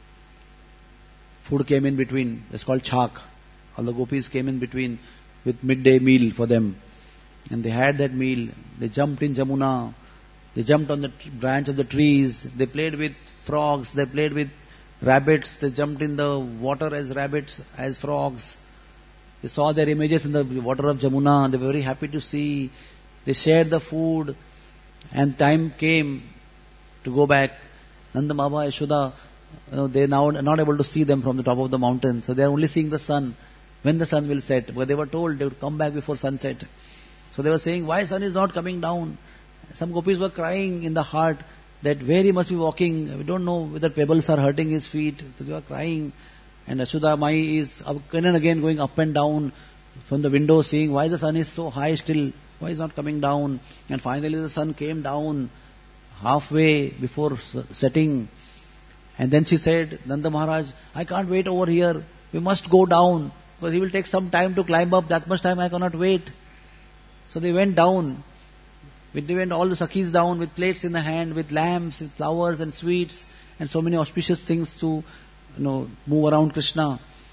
Food came in between. It's called chak. All the gopis came in between with midday meal for them. And they had that meal. They jumped in Jamuna. They jumped on the t- branch of the trees. They played with frogs. They played with rabbits. They jumped in the water as rabbits, as frogs. They saw their images in the water of Jamuna. They were very happy to see. They shared the food. And time came to go back. Nanda Baba, Yashoda, you know, they now are not able to see them from the top of the mountain. So they are only seeing the sun. When the sun will set. But they were told they would come back before sunset. So they were saying, why sun is not coming down? Some gopis were crying in the heart that where he must be walking. We don't know whether pebbles are hurting his feet. So they were crying. And Yashoda Mai is again and again going up and down from the window seeing why the sun is so high still. Why is not coming down? And finally the sun came down halfway before setting. And then she said, Nanda Maharaj, I can't wait over here. We must go down. Because he will take some time to climb up. That much time I cannot wait. So they went down. They went all the sakhis down with plates in the hand, with lamps, with flowers and sweets, and so many auspicious things to, you know, move around Krishna.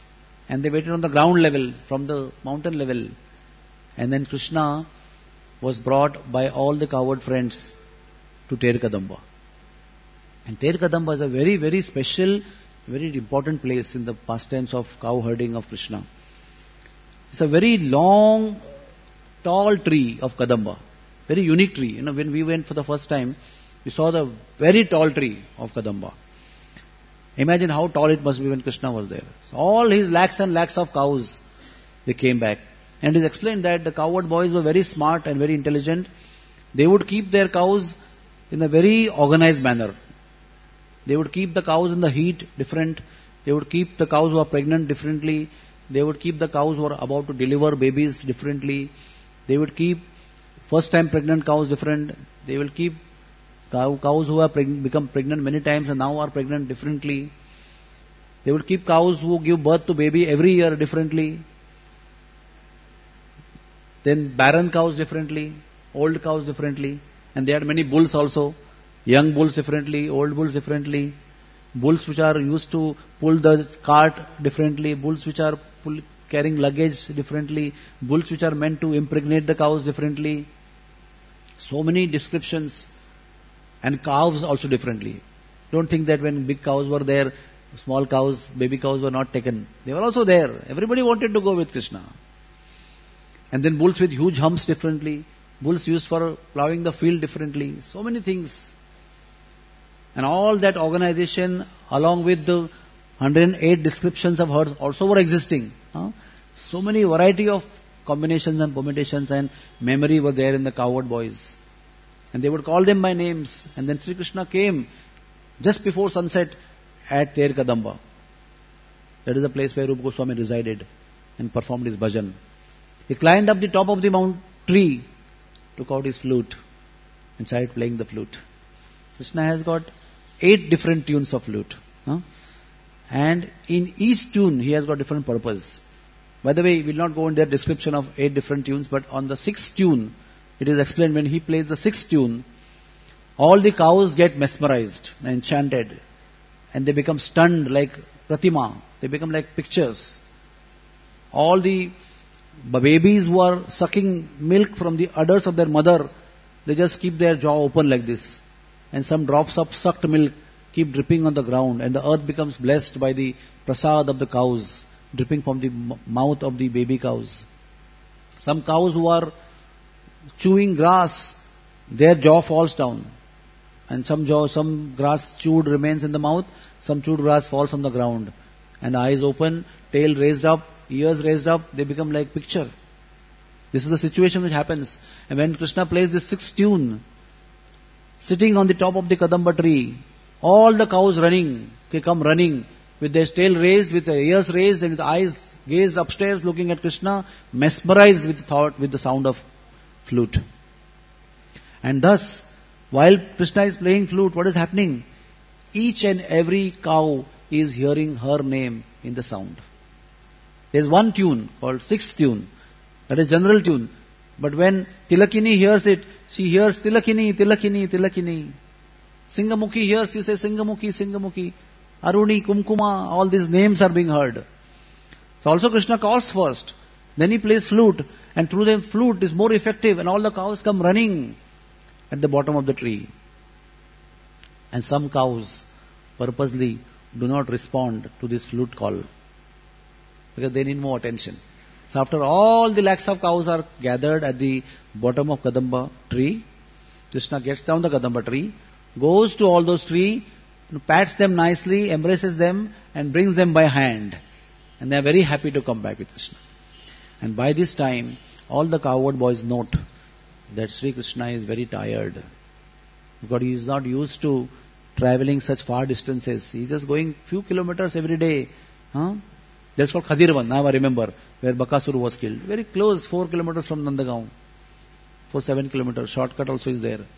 and they waited on the ground level, from the mountain level. And then Krishna was brought by all the cowherd friends to Ter Kadamba. And Ter Kadamba is a very, very special, very important place in the pastimes of cow herding of Krishna. It's a very long, tall tree of Kadamba. Very unique tree. You know, when we went for the first time, we saw the very tall tree of Kadamba. Imagine how tall it must be when Krishna was there. So all his lakhs and lakhs of cows, they came back. And it is explained that the cowherd boys were very smart and very intelligent. They would keep their cows in a very organized manner. They would keep the cows in the heat different. They would keep the cows who are pregnant differently. They would keep the cows who are about to deliver babies differently. They would keep first time pregnant cows different. They will keep cow, cows who have preg- become pregnant many times and now are pregnant differently. They would keep cows who give birth to baby every year differently. Then barren cows differently, old cows differently, and they had many bulls also, young bulls differently, old bulls differently, bulls which are used to pull the cart differently, bulls which are pull, carrying luggage differently, bulls which are meant to impregnate the cows differently. So many descriptions, and calves also differently. Don't think that when big cows were there, small cows, baby cows were not taken. They were also there. Everybody wanted to go with Krishna. And then bulls with huge humps differently. Bulls used for plowing the field differently. So many things. And all that organization along with the one hundred eight descriptions of herds also were existing. Huh? So many variety of combinations and permutations and memory were there in the cowherd boys. And they would call them by names. And then Sri Krishna came just before sunset at Ter Kadamba. That is the place where Rupa Goswami resided and performed his bhajan. He climbed up the top of the mount tree, took out his flute and started playing the flute. Krishna has got eight different tunes of flute. Huh? And in each tune he has got different purpose. By the way, we will not go into the description of eight different tunes, but on the sixth tune, it is explained when he plays the sixth tune, all the cows get mesmerized and enchanted. And they become stunned like pratima. They become like pictures. All the babies who are sucking milk from the udders of their mother, they just keep their jaw open like this. And some drops of sucked milk keep dripping on the ground. And the earth becomes blessed by the prasad of the cows, dripping from the m- mouth of the baby cows. Some cows who are chewing grass, their jaw falls down. And some jaw, some grass chewed remains in the mouth, some chewed grass falls on the ground. And the eyes open, tail raised up, ears raised up, they become like picture. This is the situation which happens. And when Krishna plays this sixth tune, sitting on the top of the Kadamba tree, all the cows running, they come running, with their tail raised, with their ears raised, and with eyes gazed upstairs looking at Krishna, mesmerized with thought, with the sound of flute. And thus, while Krishna is playing flute, what is happening? Each and every cow is hearing her name in the sound. There is one tune called sixth tune. That is general tune. But when Tilakini hears it, she hears Tilakini, Tilakini, Tilakini. Singamukhi hears, she says Singamukhi, Singamukhi. Aruni, Kumkuma, all these names are being heard. So also Krishna calls first. Then he plays flute. And through the flute is more effective. And all the cows come running at the bottom of the tree. And some cows purposely do not respond to this flute call, because they need more attention. So after all the lakhs of cows are gathered at the bottom of Kadamba tree, Krishna gets down the Kadamba tree, goes to all those trees, pats them nicely, embraces them and brings them by hand. And they are very happy to come back with Krishna. And by this time, all the cowherd boys note that Sri Krishna is very tired, because he is not used to traveling such far distances. He is just going few kilometers every day. Huh? That's called Khadirvan, now I remember, where Bakasur was killed. Very close, four kilometers from Nandagaon. For seven kilometers, shortcut also is there.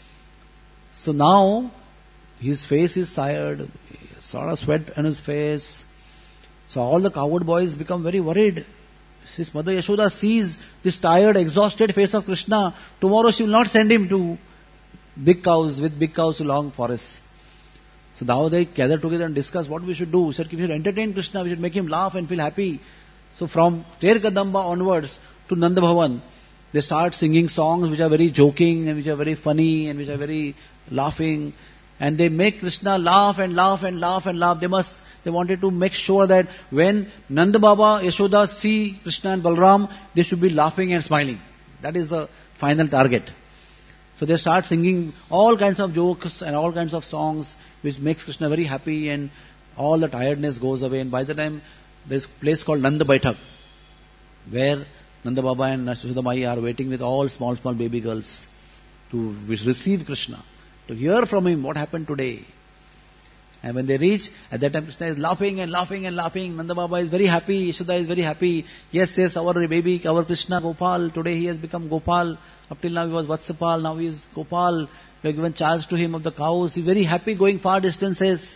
So now, his face is tired, sort of sweat on his face. So all the cowherd boys become very worried. His mother Yashoda sees this tired, exhausted face of Krishna. Tomorrow she will not send him to big cows, with big cows to long forests. So now they gather together and discuss what we should do. We said, we should entertain Krishna, we should make him laugh and feel happy. So from Ter Kadamba onwards to Nanda Bhavan, they start singing songs which are very joking and which are very funny and which are very laughing. And they make Krishna laugh and laugh and laugh and laugh. They must, they wanted to make sure that when Nanda Baba, Yashoda see Krishna and Balram, they should be laughing and smiling. That is the final target. So they start singing all kinds of jokes and all kinds of songs which makes Krishna very happy, and all the tiredness goes away. And by the time there's a place called Nanda Baitak, where Nanda Baba and Yashoda Mai are waiting with all small, small baby girls to receive Krishna, to hear from him what happened today. And when they reach, at that time Krishna is laughing and laughing and laughing. Nanda Baba is very happy, Yashoda is very happy. Yes, yes, our baby, our Krishna Gopal, today he has become Gopal. Up till now he was Vatsapal, now he is Gopal. We have given charge to him of the cows. He is very happy going far distances.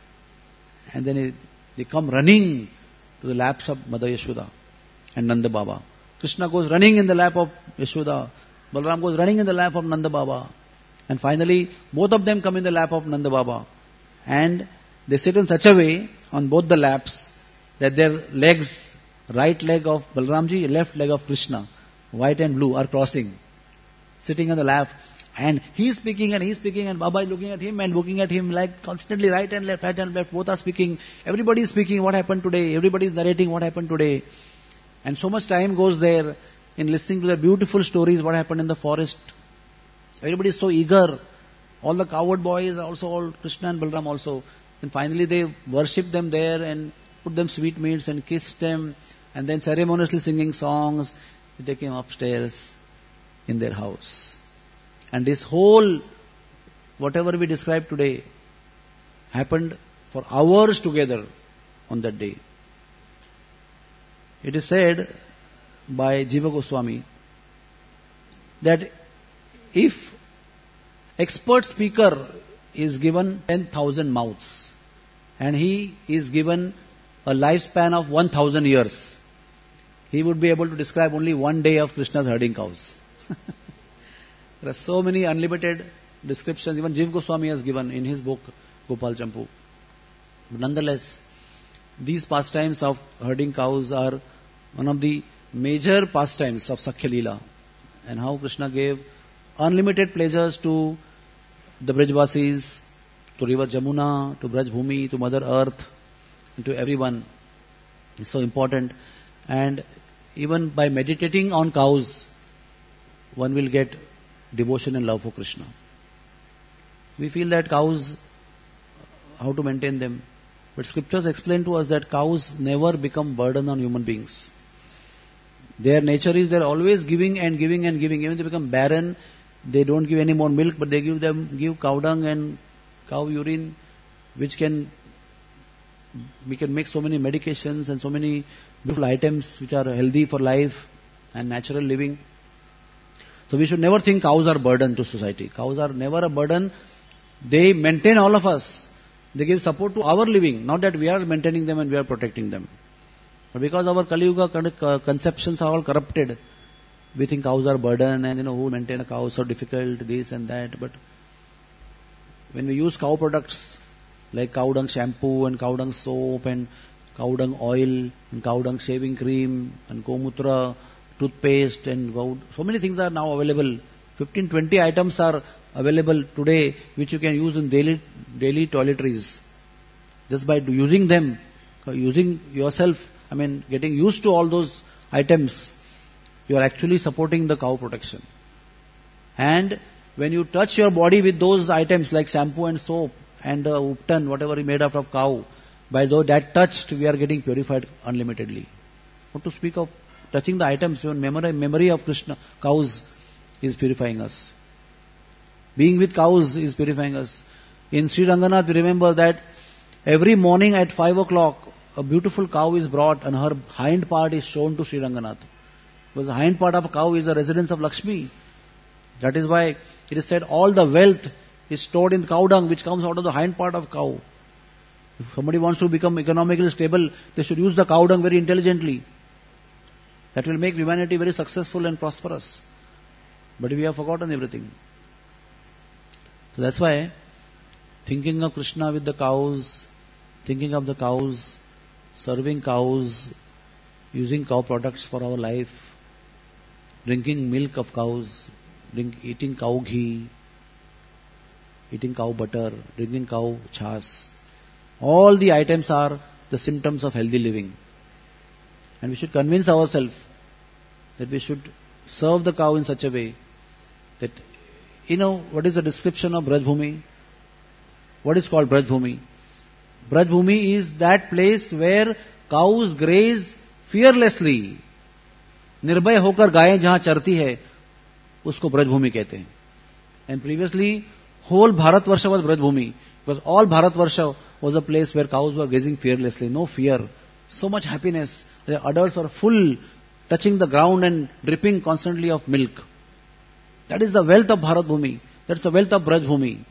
And then he, they come running to the laps of Mother Yashoda and Nanda Baba. Krishna goes running in the lap of Yashoda. Balram goes running in the lap of Nanda Baba. And finally, both of them come in the lap of Nanda Baba. And they sit in such a way on both the laps that their legs, right leg of Balramji, left leg of Krishna, white and blue, are crossing, sitting on the lap. And he is speaking and he is speaking, and Baba is looking at him and looking at him like constantly right and left, right and left. Both are speaking. Everybody is speaking what happened today. Everybody is narrating what happened today. And so much time goes there in listening to the beautiful stories what happened in the forest. Everybody is so eager. All the cowherd boys, also all Krishna and Balram also. And finally they worship them there and put them sweetmeats and kiss them. And then ceremoniously singing songs. They take him upstairs in their house. And this whole, whatever we described today, happened for hours together on that day. It is said by Jiva Goswami that if expert speaker is given ten thousand mouths and he is given a lifespan of one thousand years, he would be able to describe only one day of Krishna's herding cows. There are so many unlimited descriptions, even Jiva Goswami has given in his book Gopal Champu. But nonetheless, these pastimes of herding cows are one of the major pastimes of Sakhya Leela, and how Krishna gave unlimited pleasures to the Brajvasis, to river Jamuna, to Braj Bhumi, to Mother Earth, and to everyone. It's so important. And even by meditating on cows, one will get devotion and love for Krishna. We feel that cows, how to maintain them. But scriptures explain to us that cows never become burden on human beings. Their nature is they're always giving and giving and giving. Even if they become barren, they don't give any more milk, but they give them give cow dung and cow urine, which can we can make so many medications and so many beautiful items which are healthy for life and natural living. So we should never think cows are burden to society. Cows are never a burden. They maintain all of us. They give support to our living, not that we are maintaining them and we are protecting them. But because our Kali Yuga conceptions are all corrupted, we think cows are burden and you know who maintain a cow is so difficult, this and that. But when we use cow products like cow dung shampoo and cow dung soap and cow dung oil and cow dung shaving cream and gomutra toothpaste and goud, so many things are now available. fifteen, twenty items are available today which you can use in daily daily toiletries. Just by using them, using yourself, I mean getting used to all those items, you are actually supporting the cow protection. And when you touch your body with those items like shampoo and soap and uh, uptan, whatever is made out of cow, by though that touched, we are getting purified unlimitedly. What to speak of touching the items, even memory, memory of Krishna, cows is purifying us. Being with cows is purifying us. In Sri Ranganath, we remember that every morning at five o'clock, a beautiful cow is brought and her hind part is shown to Sri Ranganath. Because the hind part of a cow is the residence of Lakshmi. That is why it is said all the wealth is stored in cow dung which comes out of the hind part of cow. If somebody wants to become economically stable, they should use the cow dung very intelligently. That will make humanity very successful and prosperous. But we have forgotten everything. So that's why thinking of Krishna with the cows, thinking of the cows, serving cows, using cow products for our life, drinking milk of cows, drink, eating cow ghee, eating cow butter, drinking cow chas. All the items are the symptoms of healthy living. And we should convince ourselves that we should serve the cow in such a way that, you know, what is the description of Braj Bhumi? What is called Braj Bhumi? Braj Bhumi is that place where cows graze fearlessly. निर्भय होकर गायें जहां चरती है, उसको ब्रज भूमि कहते हैं. And previously, whole Bharatvarsha was Braj Bhumi, because all Bharatvarsha was a place where cows were grazing fearlessly, no fear, so much happiness. The adults were full, touching the ground and dripping constantly of milk. That is the wealth of Bharat Bhumi. That's the wealth of Braj Bhumi.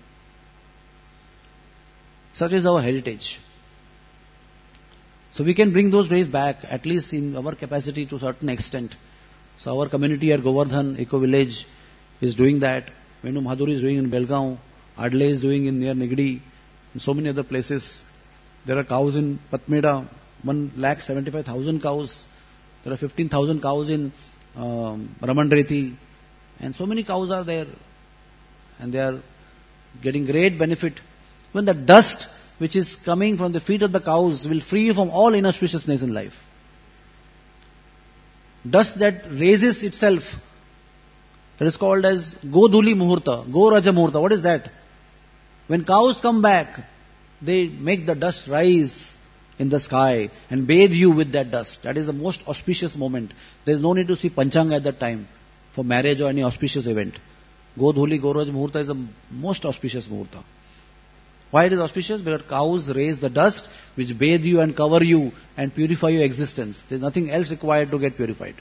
Such is our heritage. So we can bring those days back, at least in our capacity to a certain extent. So our community at Govardhan Eco Village is doing that. Venu Madhuri is doing in Belgaum. Adle is doing in near Nigdi. And so many other places. There are cows in Patmeda, one lakh seventy-five thousand cows. There are fifteen thousand cows in um, Ramandreti. And so many cows are there. And they are getting great benefit. When the dust which is coming from the feet of the cows will free you from all inauspiciousness in life. Dust that raises itself, that is called as Godhuli Muhurta, Go Raja Muhurta. What is that? When cows come back, they make the dust rise in the sky and bathe you with that dust. That is the most auspicious moment. There is no need to see Panchanga at that time for marriage or any auspicious event. Godhuli, Go Raja Muhurta is the most auspicious Muhurta. Why it is auspicious? Because cows raise the dust which bathe you and cover you and purify your existence. There is nothing else required to get purified.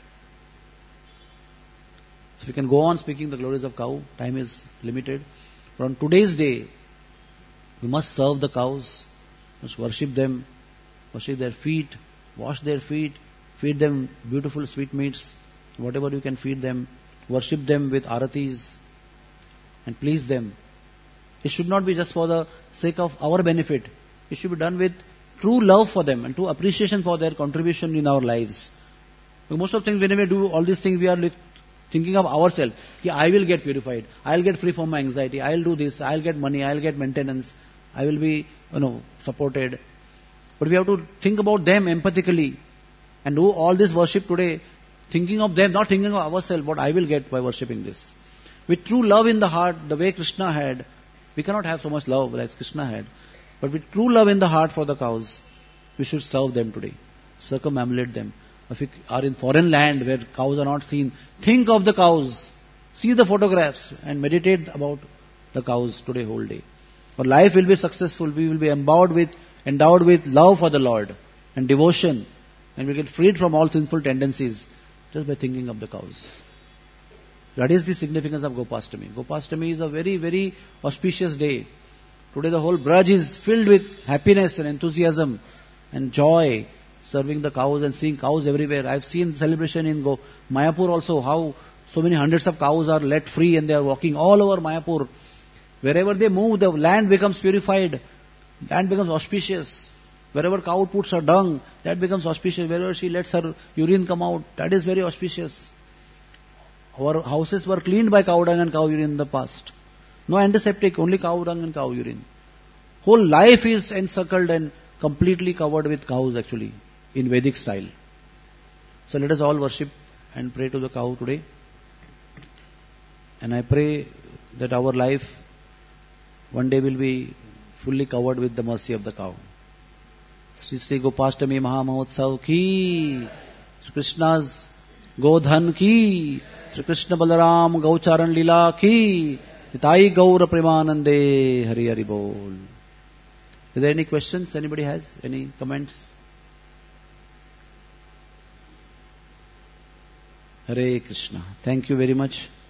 So we can go on speaking the glories of cow. Time is limited. But on today's day, we must serve the cows, must worship them, worship their feet, wash their feet, feed them beautiful sweetmeats, whatever you can feed them, worship them with aratis and please them. It should not be just for the sake of our benefit. It should be done with true love for them and true appreciation for their contribution in our lives. Most of the things, when we do all these things, we are thinking of ourselves. I will get purified. I will get free from my anxiety. I will do this. I will get money. I will get maintenance. I will be, you know, supported. But we have to think about them empathically and do all this worship today, thinking of them, not thinking of ourselves, what I will get by worshipping this. With true love in the heart, the way Krishna had. We cannot have so much love as Krishna had. But with true love in the heart for the cows, we should serve them today. Circumambulate them. If we are in foreign land where cows are not seen, think of the cows. See the photographs and meditate about the cows today whole day. Our life will be successful. We will be endowed with, endowed with love for the Lord and devotion. And we get freed from all sinful tendencies just by thinking of the cows. That is the significance of Gopastami. Gopastami is a very, very auspicious day. Today the whole Braj is filled with happiness and enthusiasm and joy, serving the cows and seeing cows everywhere. I have seen celebration in Go Mayapur also, how so many hundreds of cows are let free and they are walking all over Mayapur. Wherever they move, the land becomes purified. Land becomes auspicious. Wherever cow puts her dung, that becomes auspicious. Wherever she lets her urine come out, that is very auspicious. Our houses were cleaned by cow dung and cow urine in the past. No antiseptic, only cow dung and cow urine. Whole life is encircled and completely covered with cows actually, in Vedic style. So let us all worship and pray to the cow today. And I pray that our life one day will be fully covered with the mercy of the cow. Sri Sri Gopastami Mahamahotsav ki, Krishna's Godhan ki, Sri Krishna Balaram Gaucharan Lila ki, Nitai Gaura Premanande, Hari Hari Bol. Is there any questions? Anybody has any comments? Hare Krishna. Thank you very much.